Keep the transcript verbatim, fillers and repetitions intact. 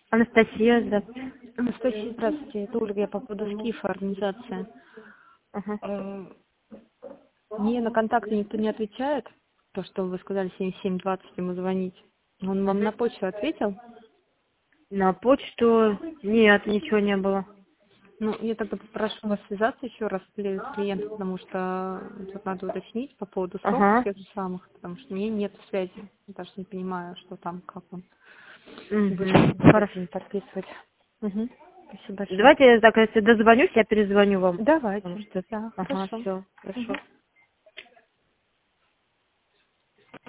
Анастасия, здравствуйте. Анастасия, здравствуйте. Это Ольга, я по поводу СКИФа, организация. Ага. Э, Мне на контакты никто не отвечает. То, что вы сказали, семьдесят семь двадцать ему звонить. Он вам на Мгм. почту ответил? На почту нет, ничего не было. Ну, я тогда попрошу вас связаться еще раз с кли- с клиентом, потому что тут надо уточнить по поводу сроков Ага. тех же самых, потому что мне нет связи. Я даже не понимаю, что там, как он будет Угу. с Хорошо. этим подписывать. Угу. Спасибо большое. Давайте я так, если дозвонюсь, я перезвоню вам. Потому Давайте. что... Да, Ага, хорошо. все, хорошо. Мгм.